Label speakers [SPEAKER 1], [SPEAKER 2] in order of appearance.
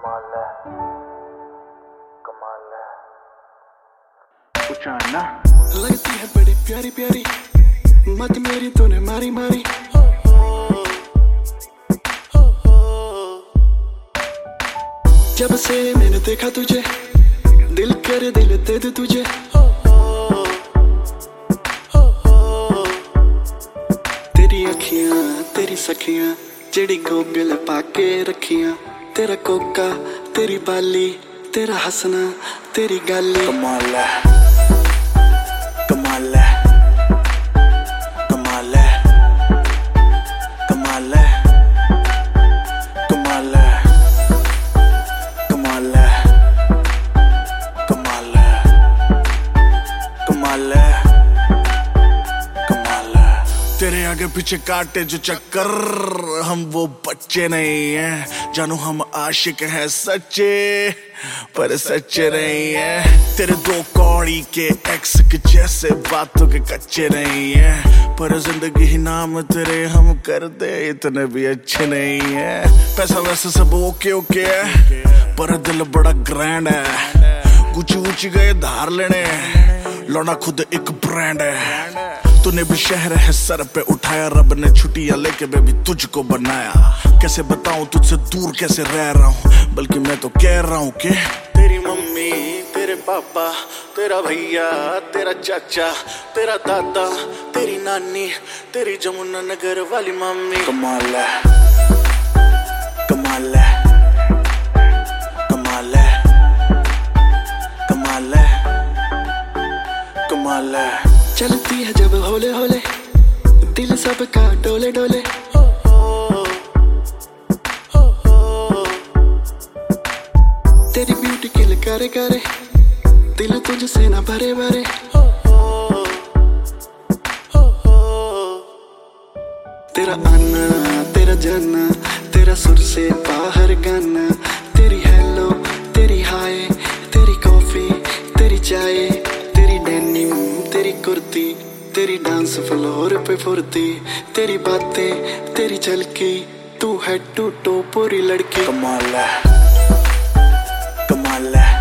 [SPEAKER 1] कमाल है, कमाल है। कुछ आना
[SPEAKER 2] लगती है बड़ी प्यारी प्यारी, मत मेरी तूने मारी मारी। जब से मैंने देखा तुझे, दिल करे दिल दे दे तुझे। तेरी अखियां तेरी सखियां, जेड़ी गोगल पाके रखियां। तेरा कोका तेरी बाली, तेरा हंसना तेरी गाली।
[SPEAKER 1] कमाल है, कमाल है, कमाल है, कमाल है, कमाल है, कमाल है, कमाल है, कमाल है, कमाल है। तेरे आगे पीछे काटे जो चक्कर, हम वो बच्चे नहीं हैं जानू, हम आशिक हैं सच्चे पर सच्चे नहीं हैं। तेरे दो कौड़ी के एक्स के जैसे बातों के कच्चे नहीं हैं, पर जिंदगी ही नाम तेरे हम कर दे इतने भी अच्छे नहीं हैं। पैसा वैसे सब ओके ओके है, पर दिल बड़ा ग्रैंड है। गुची ऊंची गए धार लेने, लौना खुद एक ब्रांड है। तूने भी शहर है सर पे उठाया, रब ने छुट्टियां लेके बेबी तुझको बनाया। कैसे बताऊं तुझसे दूर कैसे रह रहा हूँ, बल्कि मैं तो कह रहा हूँ कि तेरी मम्मी तेरे पापा, तेरा भैया तेरा चाचा, तेरा दादा तेरी नानी, तेरी जमुना नगर वाली मम्मी। कमाल है, कमाल है, कमाल है, कमाल है, कमाल है।
[SPEAKER 2] चलती है जब होले होले, दिल सबका डोले डोले। तेरी ब्यूटी किल करे करे, दिल तुझसे ना भरे भरे। तेरा आना तेरा जाना, तेरा सुर से बाहर गाना। तेरी हेलो तेरी हाय, तेरी कॉफी तेरी चाय, तेरी डेनिम तेरी कुर्ती, तेरी डांस फ्लोर पे फुर्ती। तेरी बातें तेरी झलकी, तू है टू टो पूरी लड़की।
[SPEAKER 1] कमाल है, कमाल है,